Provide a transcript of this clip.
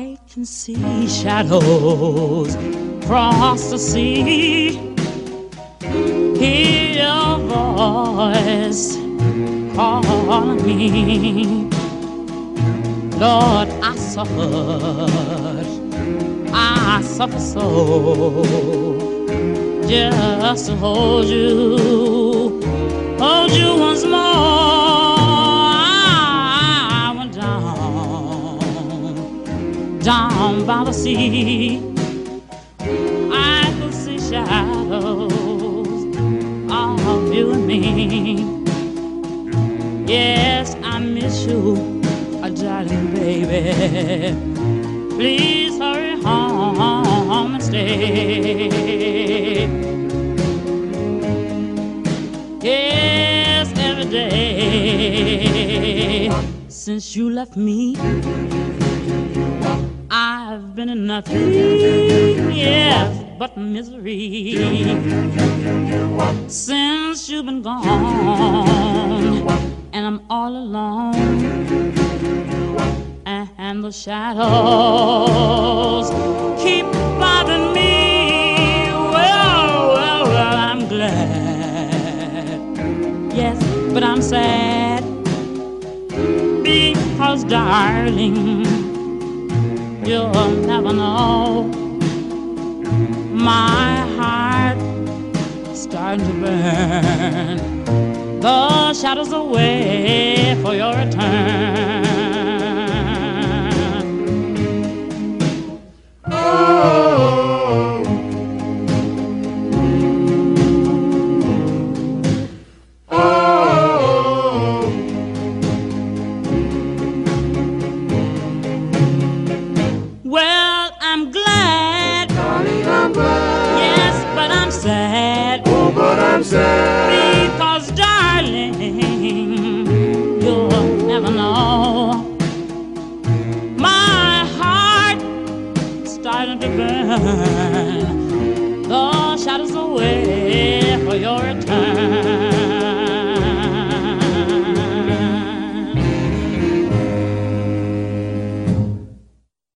I can see shadows cross the sea. Hear your voice calling me. Lord, I suffer so, just to hold you once more. I went down by the sea. I could see shadows of you and me. Yes, I miss you, darling baby. Please hurry home and stay. Yes, every day since you left me, I've been in nothing, yes, but misery. Since you've been gone, and I'm all alone, and the shadows keep bothering me. Well, I'm glad, yes, but I'm sad, because, darling, you'll never know. My heart is starting to burn. The shadows away for your return.